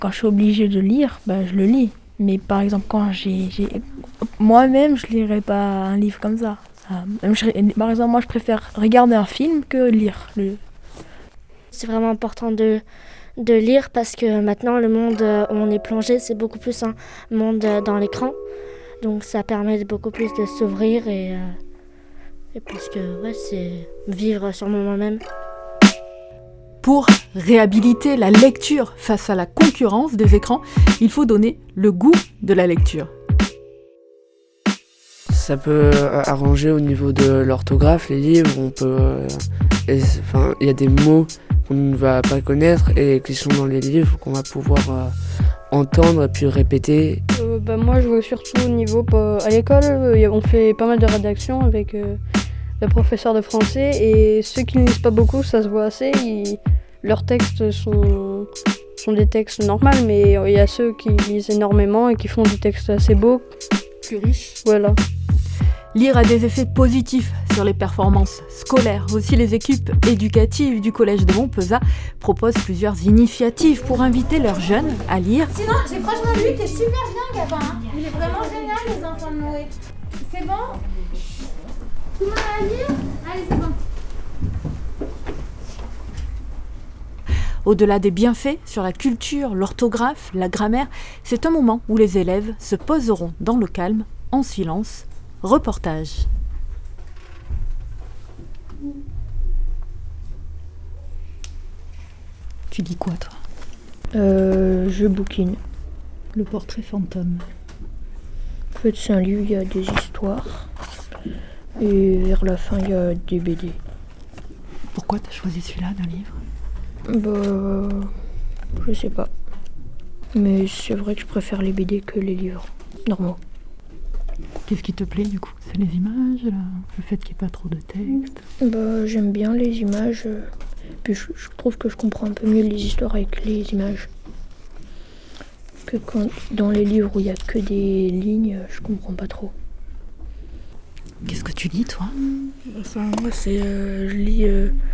Quand je suis obligée de lire, je le lis. Mais par exemple, quand moi-même, je lirais pas un livre comme ça. Par exemple, moi, je préfère regarder un film que lire. C'est vraiment important de lire parce que maintenant, le monde où on est plongé, c'est beaucoup plus un monde dans l'écran. Donc ça permet beaucoup plus de s'ouvrir et parce que c'est vivre sur le moment même. Pour réhabiliter la lecture face à la concurrence des écrans, il faut donner le goût de la lecture. Ça peut arranger au niveau de l'orthographe, les livres, il y a des mots qu'on ne va pas connaître et qui sont dans les livres qu'on va pouvoir entendre et puis répéter. Moi je vois surtout au niveau à l'école, on fait pas mal de rédaction avec le professeur de français et ceux qui ne lisent pas beaucoup, ça se voit assez, leurs textes sont des textes normaux, mais il y a ceux qui lisent énormément et qui font des textes assez beaux. Plus riches. Voilà. Lire a des effets positifs sur les performances scolaires. Aussi, les équipes éducatives du collège de Montpezat proposent plusieurs initiatives pour inviter leurs jeunes à lire. Sinon, j'ai franchement lu, t'es super bien, Gabin. Il est vraiment génial, les enfants de Noé. C'est bon? Tout le monde à lire? Allez, c'est bon. Au-delà des bienfaits sur la culture, l'orthographe, la grammaire, c'est un moment où les élèves se poseront dans le calme, en silence. Reportage. Tu dis quoi, toi? Je bouquine. Le portrait fantôme. En fait, c'est un livre, il y a des histoires. Et vers la fin, il y a des BD. Pourquoi t'as choisi celui-là d'un livre? Je sais pas. Mais c'est vrai que je préfère les BD que les livres normaux. Qu'est-ce qui te plaît du coup? C'est les images, le fait qu'il n'y ait pas trop de texte? J'aime bien les images. Puis je trouve que je comprends un peu mieux les histoires avec les images. Que quand dans les livres où il n'y a que des lignes, je comprends pas trop. Qu'est-ce que tu lis, toi? Moi, je lis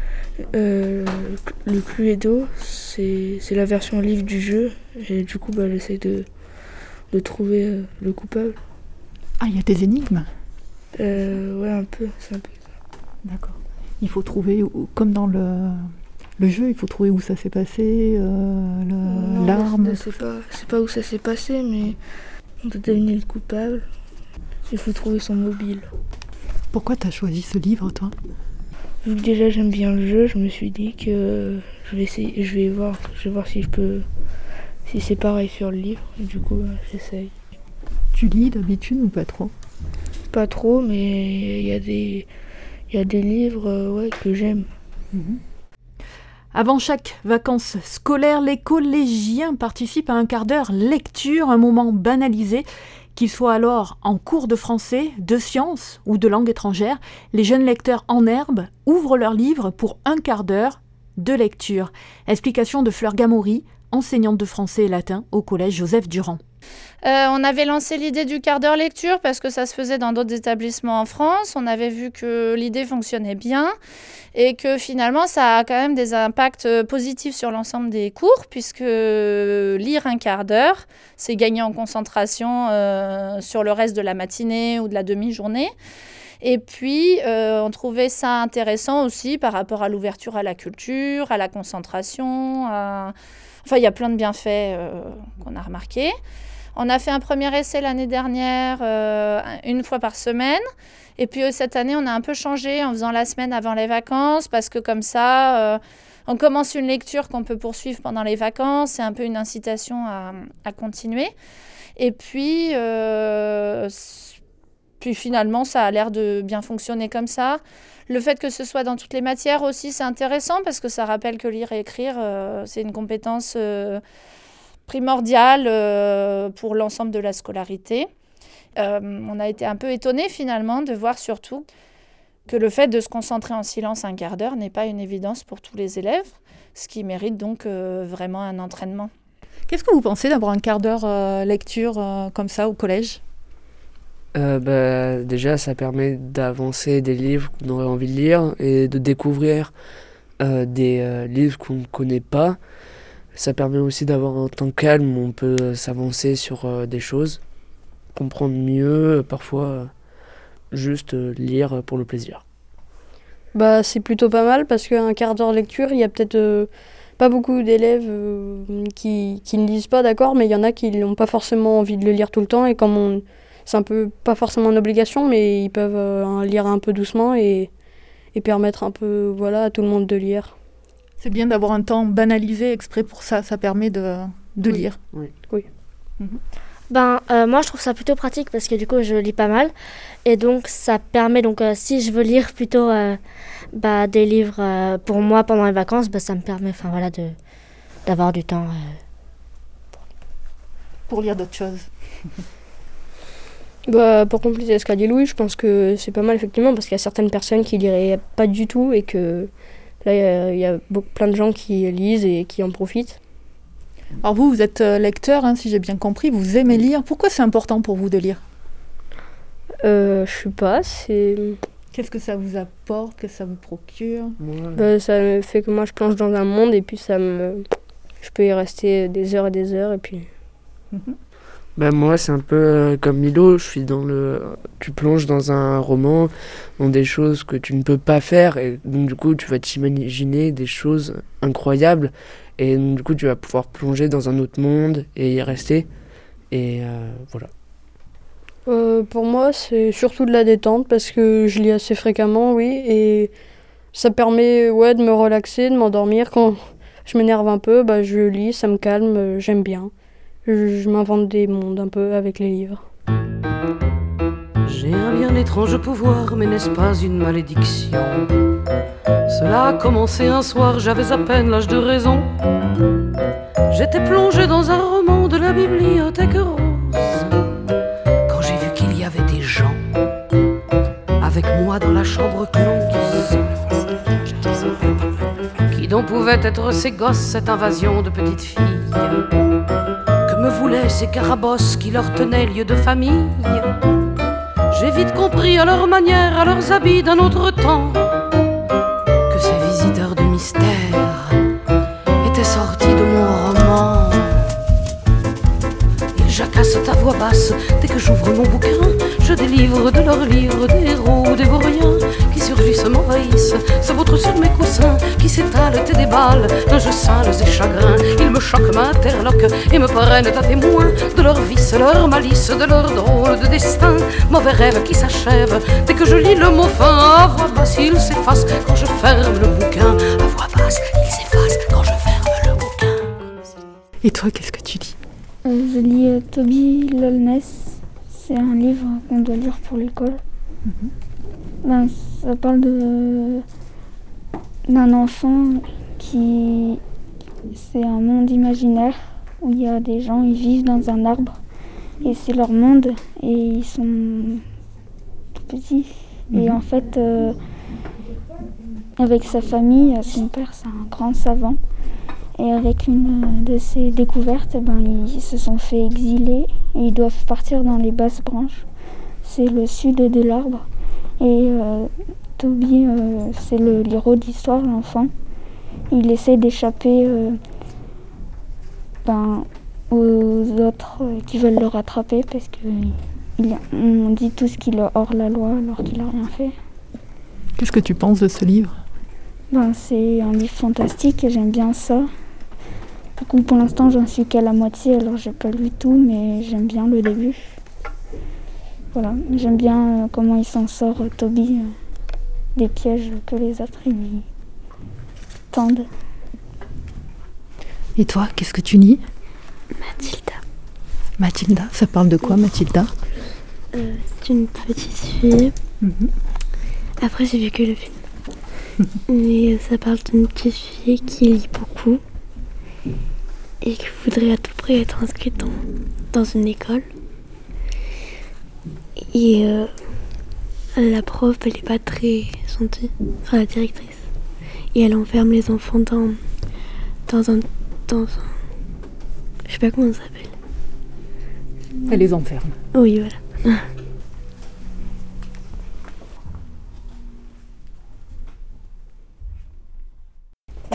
le Cluedo. C'est la version livre du jeu. Et du coup, j'essaie de trouver le coupable. Ah, il y a des énigmes? Ouais, un peu. C'est un peu ça. D'accord. Il faut trouver, comme dans le jeu, il faut trouver où ça s'est passé, l'arme. C'est pas où ça s'est passé, mais on doit deviner le coupable. Il faut trouver son mobile. Pourquoi t'as choisi ce livre, toi? Vu que déjà j'aime bien le jeu, je me suis dit que je vais voir si c'est pareil sur le livre. Et du coup, j'essaye. Tu lis d'habitude ou pas trop? Pas trop, mais il y a des livres que j'aime. Avant chaque vacances scolaires, les collégiens participent à un quart d'heure lecture, un moment banalisé. Qu'ils soient alors en cours de français, de sciences ou de langue étrangère, les jeunes lecteurs en herbe ouvrent leurs livres pour un quart d'heure de lecture. Explication de Fleur Gamory, enseignante de français et latin au collège Joseph Durand. On avait lancé l'idée du quart d'heure lecture parce que ça se faisait dans d'autres établissements en France. On avait vu que l'idée fonctionnait bien et que finalement ça a quand même des impacts positifs sur l'ensemble des cours puisque lire un quart d'heure, c'est gagner en concentration sur le reste de la matinée ou de la demi-journée. Et puis, on trouvait ça intéressant aussi par rapport à l'ouverture à la culture, à la concentration. Enfin, il y a plein de bienfaits qu'on a remarqués. On a fait un premier essai l'année dernière, une fois par semaine. Et puis cette année, on a un peu changé en faisant la semaine avant les vacances parce que comme ça, on commence une lecture qu'on peut poursuivre pendant les vacances. C'est un peu une incitation à continuer. Et puis finalement, ça a l'air de bien fonctionner comme ça. Le fait que ce soit dans toutes les matières aussi, c'est intéressant parce que ça rappelle que lire et écrire, c'est une compétence primordiale pour l'ensemble de la scolarité. On a été un peu étonnés finalement de voir surtout que le fait de se concentrer en silence un quart d'heure n'est pas une évidence pour tous les élèves, ce qui mérite donc vraiment un entraînement. Qu'est-ce que vous pensez d'avoir un quart d'heure lecture comme ça au collège? Déjà, ça permet d'avancer des livres qu'on aurait envie de lire et de découvrir des livres qu'on ne connaît pas. Ça permet aussi d'avoir un temps calme où on peut s'avancer sur des choses, comprendre mieux, parfois juste lire pour le plaisir. Bah, c'est plutôt pas mal parce qu'un quart d'heure lecture, il y a peut-être pas beaucoup d'élèves qui ne lisent pas, d'accord, mais il y en a qui n'ont pas forcément envie de le lire tout le temps et c'est un peu pas forcément une obligation, mais ils peuvent lire un peu doucement et permettre un peu à tout le monde de lire. C'est bien d'avoir un temps banalisé exprès pour ça, ça permet de lire. Oui. Moi je trouve ça plutôt pratique parce que du coup je lis pas mal et donc ça permet si je veux lire plutôt des livres pour moi pendant les vacances, ça me permet d'avoir du temps Pour lire d'autres choses. Pour compléter ce qu'a dit Louis, je pense que c'est pas mal effectivement parce qu'il y a certaines personnes qui liraient pas du tout et que là il y a plein de gens qui lisent et qui en profitent. Alors vous êtes lecteur, si j'ai bien compris, vous aimez lire. Pourquoi c'est important pour vous de lire ? Je sais pas, c'est... Qu'est-ce que ça vous apporte, que ça vous procure ? Ça me fait que moi je plonge dans un monde et puis je peux y rester des heures et des heures et puis... Moi c'est un peu comme Milo, tu plonges dans un roman, dans des choses que tu ne peux pas faire et donc du coup tu vas t'imaginer des choses incroyables et donc du coup tu vas pouvoir plonger dans un autre monde et y rester et voilà. Pour moi c'est surtout de la détente parce que je lis assez fréquemment, oui, et ça permet de me relaxer, de m'endormir. Quand je m'énerve un peu, je lis, ça me calme, j'aime bien. Je m'invente des mondes un peu avec les livres. J'ai un bien étrange pouvoir, mais n'est-ce pas une malédiction ? Cela a commencé un soir, j'avais à peine l'âge de raison. J'étais plongé dans un roman de la bibliothèque rose, quand j'ai vu qu'il y avait des gens avec moi dans la chambre close. Qui donc pouvaient être ces gosses, cette invasion de petites filles ? Que me voulaient ces carabosses qui leur tenaient lieu de famille ? J'ai vite compris à leur manière, à leurs habits d'un autre temps, que ces visiteurs de mystère étaient sortis de mon roman. Ils jacassent à voix basse dès que j'ouvre mon bouquin. Je délivre de leurs livres des héros, des vauriens qui surgissent, m'envahissent, se vautrent sur mes coussins, qui s'étalent et déballent d'un jeu sales et chagrins. Ils me choquent, m'interloquent et me prennent à témoin de leurs vices, leur malice, de leur drôle de destin. Mauvais rêve qui s'achève dès que je lis le mot fin. À voix basse, il s'efface quand je ferme le bouquin. À voix basse, il s'efface quand je ferme le bouquin. Et toi, qu'est-ce que tu lis ? Je lis Toby Lollness. C'est un livre qu'on doit lire pour l'école. Ça parle d'un enfant qui... C'est un monde imaginaire où il y a des gens, ils vivent dans un arbre. Et c'est leur monde et ils sont tout petits. Et en fait, avec sa famille, son père c'est un grand savant. Et avec une de ses découvertes, ils se sont fait exiler et ils doivent partir dans les basses branches. C'est le sud de l'arbre. Et Toby, c'est le héros de l'histoire, l'enfant. Il essaie d'échapper aux autres qui veulent le rattraper parce qu'on dit tous qu'il est hors la loi alors qu'il n'a rien fait. Qu'est-ce que tu penses de ce livre ? C'est un livre fantastique et j'aime bien ça. Du coup, pour l'instant, j'en suis qu'à la moitié, alors j'ai pas lu tout, mais j'aime bien le début. Voilà, j'aime bien comment il s'en sort, Toby, des pièges que les autres lui tendent. Et toi, qu'est-ce que tu lis ? Mathilda. Mathilda, ça parle de quoi, Mathilda ? C'est une petite fille. Après, j'ai vu que le film. Mais ça parle d'une petite fille qui lit beaucoup et qui voudrait à tout prix être inscrite dans une école. Et la prof, elle n'est pas très gentille, enfin la directrice. Et elle enferme les enfants dans un... Je sais pas comment ça s'appelle. Elle les enferme. Oui, voilà.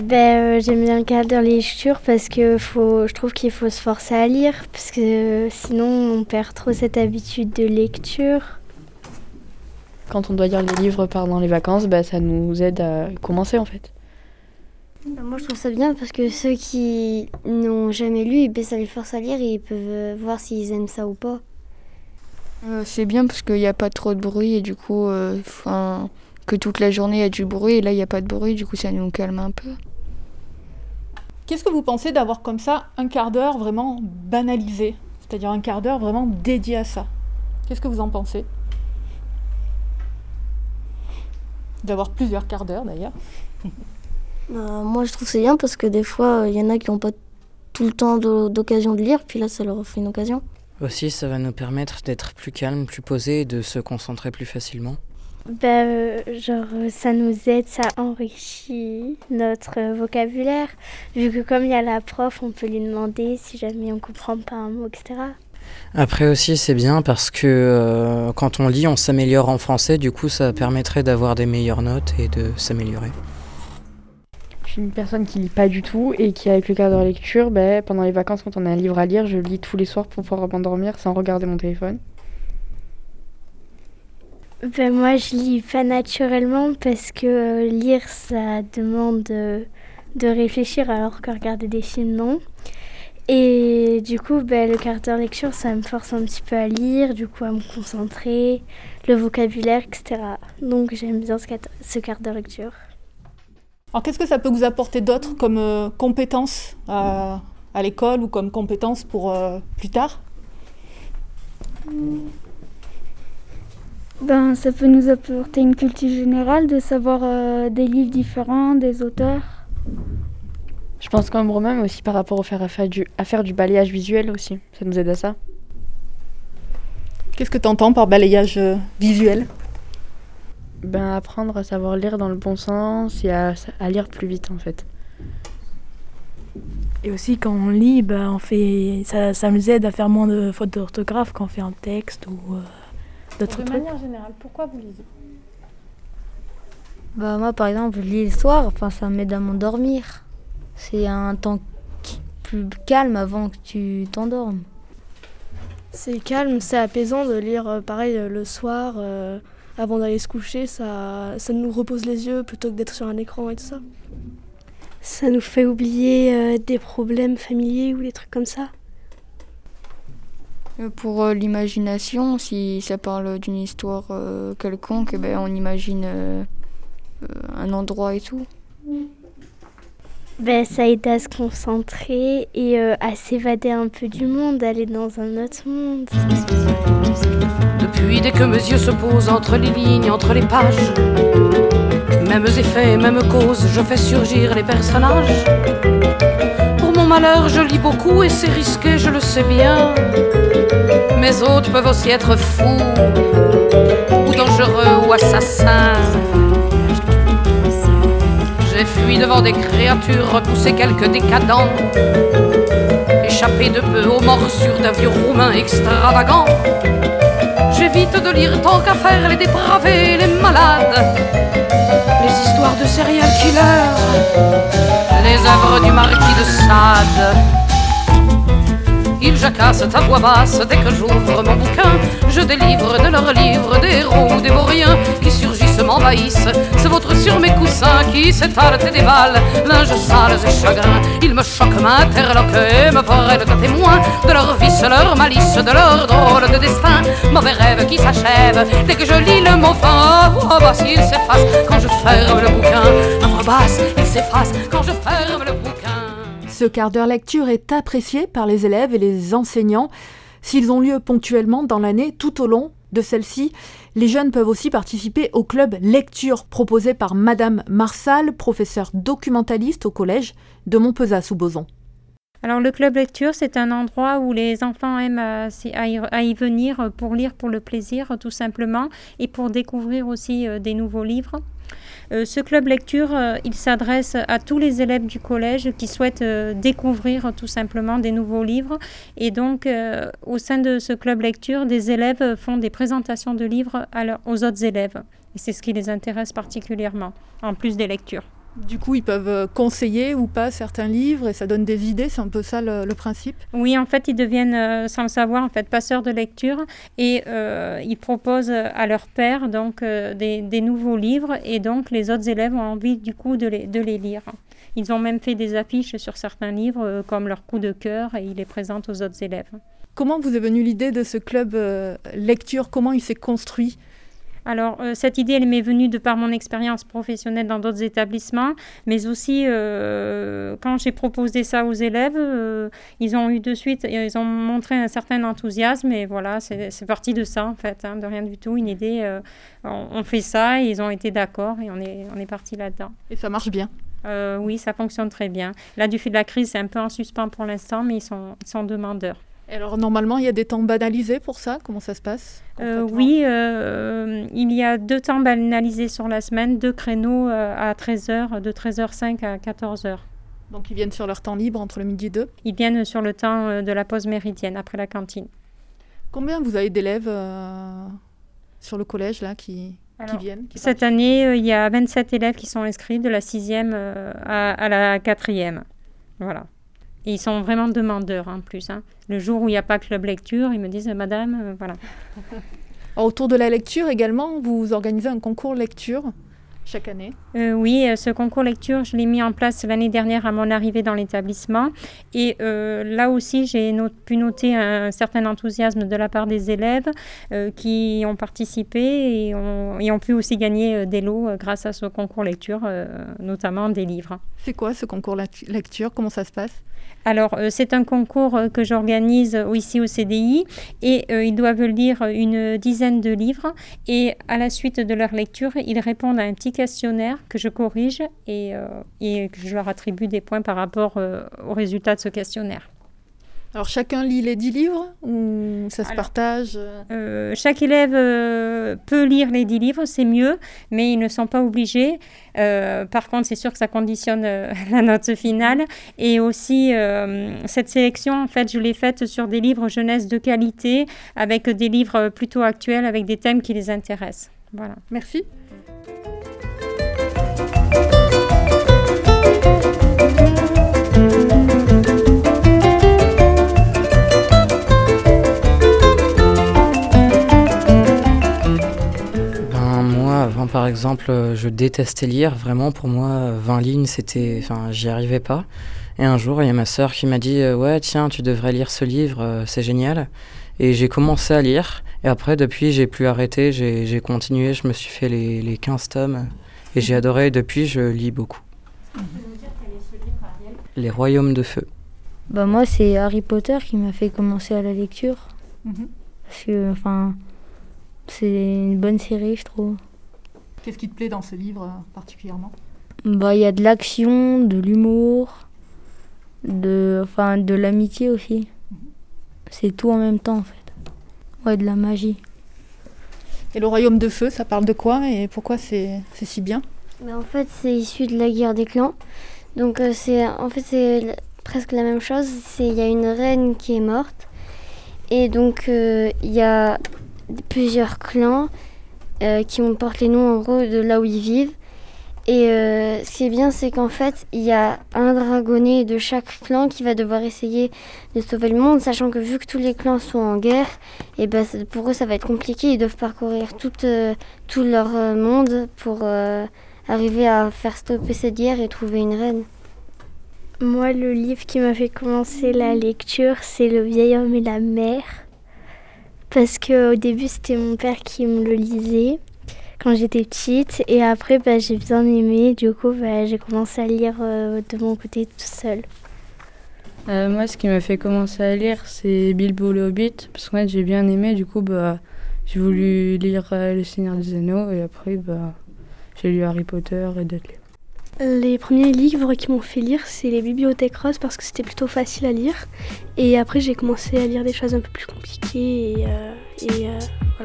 J'aime bien le quart-d'heure lecture parce que je trouve qu'il faut se forcer à lire parce que sinon on perd trop cette habitude de lecture. Quand on doit lire les livres pendant les vacances, ça nous aide à commencer en fait. Moi je trouve ça bien parce que ceux qui n'ont jamais lu, ça les force à lire et ils peuvent voir s'ils aiment ça ou pas. C'est bien parce qu'il n'y a pas trop de bruit et du coup, que toute la journée il y a du bruit et là il n'y a pas de bruit, du coup ça nous calme un peu. Qu'est-ce que vous pensez d'avoir comme ça un quart d'heure vraiment banalisé, c'est-à-dire un quart d'heure vraiment dédié à ça? Qu'est-ce que vous en pensez? D'avoir plusieurs quarts d'heure d'ailleurs. Moi je trouve c'est bien parce que des fois il y en a qui n'ont pas tout le temps d'occasion de lire, puis là ça leur fait une occasion. Aussi ça va nous permettre d'être plus calme, plus posé et de se concentrer plus facilement. Ça nous aide, ça enrichit notre vocabulaire, vu que comme il y a la prof, on peut lui demander si jamais on comprend pas un mot, etc. Après aussi c'est bien parce que quand on lit on s'améliore en français, du coup ça permettrait d'avoir des meilleures notes et de s'améliorer. Je suis une personne qui lit pas du tout et qui avec le quart d'heure lecture, pendant les vacances quand on a un livre à lire, je lis tous les soirs pour pouvoir m'endormir sans regarder mon téléphone. Moi je lis pas naturellement parce que lire ça demande de réfléchir alors que regarder des films non. Et du coup le quart d'heure lecture ça me force un petit peu à lire, du coup à me concentrer, le vocabulaire, etc. Donc j'aime bien ce quart d'heure lecture. Alors qu'est-ce que ça peut vous apporter d'autre comme compétences à l'école ou comme compétences pour plus tard? Ça peut nous apporter une culture générale, de savoir des livres différents, des auteurs. Je pense quand même aussi par rapport à faire du balayage visuel aussi, ça nous aide à ça. Qu'est-ce que tu entends par balayage visuel? Apprendre à savoir lire dans le bon sens et à lire plus vite en fait. Et aussi quand on lit, ça nous aide à faire moins de fautes d'orthographe quand on fait un texte ou d'autres trucs. De manière générale, pourquoi vous lisez? Moi par exemple, je lis le soir, ça m'aide à m'endormir. C'est un temps plus calme avant que tu t'endormes. C'est calme, c'est apaisant de lire pareil le soir avant d'aller se coucher, ça nous repose les yeux plutôt que d'être sur un écran et tout ça. Ça nous fait oublier des problèmes familiers ou des trucs comme ça. Pour l'imagination, si ça parle d'une histoire quelconque, on imagine un endroit et tout. Ça aide à se concentrer et à s'évader un peu du monde, aller dans un autre monde. Depuis dès que mes yeux se posent entre les lignes, entre les pages, mêmes effets, mêmes causes, je fais surgir les personnages. Pour mon malheur, je lis beaucoup et c'est risqué, je le sais bien. Mes hôtes peuvent aussi être fous, ou dangereux, ou assassins. J'ai fui devant des créatures, repoussé quelques décadents, échappé de peu aux morsures d'un vieux roumain extravagant. J'évite de lire tant qu'à faire les dépravés, les malades, les histoires de serial killers, les œuvres du marquis de Sade. Ils jacassent à voix basse dès que j'ouvre mon bouquin. Je délivre de leurs livres des héros, des vauriens qui surgissent, m'envahissent, se vautrent sur mes coussins, qui s'étalent et dévalent, linges sales et chagrins. Ils me choquent, m'interloquent et me prennent à témoin de leur vice, leur malice, de leur drôle de destin. Mauvais rêve qui s'achève dès que je lis le mot fin. À voix basse, il s'efface quand je ferme le bouquin. À voix basse, il s'efface quand je ferme le bouquin. Ce quart d'heure lecture est apprécié par les élèves et les enseignants. S'ils ont lieu ponctuellement dans l'année, tout au long de celle-ci, les jeunes peuvent aussi participer au club lecture proposé par Madame Marsal, professeure documentaliste au collège de Montpezat-sous-Bozon. Alors le club lecture, c'est un endroit où les enfants aiment à y venir pour lire pour le plaisir tout simplement et pour découvrir aussi des nouveaux livres. Ce club lecture, il s'adresse à tous les élèves du collège qui souhaitent découvrir tout simplement des nouveaux livres. Et donc, au sein de ce club lecture, des élèves font des présentations de livres aux autres élèves. Et c'est ce qui les intéresse particulièrement, en plus des lectures. Du coup, ils peuvent conseiller ou pas certains livres et ça donne des idées, c'est un peu ça le principe. Oui, en fait, ils deviennent, sans le savoir, en fait, passeurs de lecture et ils proposent à leur père donc, des nouveaux livres et donc les autres élèves ont envie du coup de les lire. Ils ont même fait des affiches sur certains livres comme leur coup de cœur et ils les présentent aux autres élèves. Comment vous est venue l'idée de ce club lecture? Comment il s'est construit? Alors, cette idée, elle m'est venue de par mon expérience professionnelle dans d'autres établissements, mais aussi quand j'ai proposé ça aux élèves, ils ont eu de suite, ils ont montré un certain enthousiasme et voilà, c'est parti de ça en fait, de rien du tout, une idée, on fait ça et ils ont été d'accord et on est parti là-dedans. Et ça marche bien? Oui, ça fonctionne très bien. Là, du fait de la crise, c'est un peu en suspens pour l'instant, mais ils sont demandeurs. Alors normalement, il y a des temps banalisés pour ça? Comment ça se passe? Oui, il y a 2 temps banalisés sur la semaine, 2 créneaux à 13h, de 13h05 à 14h. Donc ils viennent sur leur temps libre entre le midi et 2? Ils viennent sur le temps de la pause méridienne, après la cantine. Combien vous avez d'élèves sur le collège là, qui viennent? Cette année, il y a 27 élèves qui sont inscrits de la 6e à la 4e. Voilà. Et ils sont vraiment demandeurs en plus. Le jour où il n'y a pas club lecture, ils me disent « Madame, voilà ». Autour de la lecture également, vous organisez un concours lecture chaque année? Oui, ce concours lecture, je l'ai mis en place l'année dernière à mon arrivée dans l'établissement. Et là aussi, j'ai pu noter un certain enthousiasme de la part des élèves qui ont participé et ont pu aussi gagner des lots grâce à ce concours lecture, notamment des livres. C'est quoi ce concours lecture? Comment ça se passe? Alors, c'est un concours que j'organise ici au CDI et ils doivent lire une dizaine de livres et à la suite de leur lecture, ils répondent à un petit questionnaire que je corrige et que je leur attribue des points par rapport aux résultats de ce questionnaire. Alors, chacun lit les 10 livres ou ça se partage? Chaque élève peut lire les 10 livres, c'est mieux, mais ils ne sont pas obligés. Par contre, c'est sûr que ça conditionne la note finale. Et aussi, cette sélection, en fait, je l'ai faite sur des livres jeunesse de qualité, avec des livres plutôt actuels, avec des thèmes qui les intéressent. Voilà. Merci. Avant, par exemple, je détestais lire. Vraiment, pour moi, 20 lignes, j'y arrivais pas. Et un jour, il y a ma sœur qui m'a dit « Ouais, tiens, tu devrais lire ce livre, c'est génial ». Et j'ai commencé à lire. Et après, depuis, j'ai plus arrêté. J'ai continué. Je me suis fait les 15 tomes. Et j'ai adoré. Et depuis, je lis beaucoup. Les Royaumes de Feu. Moi, c'est Harry Potter qui m'a fait commencer à la lecture. Parce que, c'est une bonne série, je trouve. Qu'est-ce qui te plaît dans ce livre particulièrement? Il y a de l'action, de l'humour, de l'amitié aussi. C'est tout en même temps en fait. Ouais, de la magie. Et le Royaume de Feu, ça parle de quoi et pourquoi c'est si bien? En fait, c'est issu de la guerre des clans. Donc c'est presque la même chose. Il y a une reine qui est morte. Et donc il y a plusieurs clans qui portent les noms en gros de là où ils vivent. Et ce qui est bien, c'est qu'en fait, il y a un dragonnet de chaque clan qui va devoir essayer de sauver le monde, sachant que vu que tous les clans sont en guerre, et pour eux ça va être compliqué. Ils doivent parcourir tout leur monde pour arriver à faire stopper cette guerre et trouver une reine. Moi, le livre qui m'a fait commencer la lecture, c'est Le vieil homme et la mer. Parce qu'au début, c'était mon père qui me le lisait quand j'étais petite. Et après, j'ai bien aimé. Du coup, j'ai commencé à lire de mon côté toute seule. Moi, ce qui m'a fait commencer à lire, c'est Bilbo le Hobbit. Parce qu'en fait, j'ai bien aimé. Du coup, j'ai voulu lire Le Seigneur des Anneaux. Et après, j'ai lu Harry Potter et d'autres livres. Les premiers livres qui m'ont fait lire, c'est les Bibliothèques Roses parce que c'était plutôt facile à lire. Et après, j'ai commencé à lire des choses un peu plus compliquées et voilà.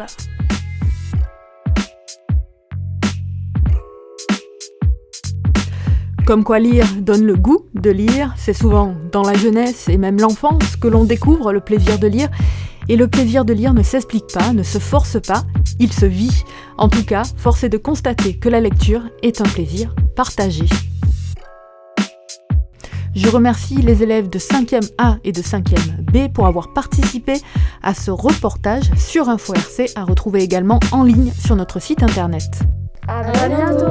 Comme quoi lire donne le goût de lire, c'est souvent dans la jeunesse et même l'enfance que l'on découvre le plaisir de lire. Et le plaisir de lire ne s'explique pas, ne se force pas, il se vit. En tout cas, force est de constater que la lecture est un plaisir partagé. Je remercie les élèves de 5e A et de 5e B pour avoir participé à ce reportage sur Info RC, à retrouver également en ligne sur notre site internet. À bientôt.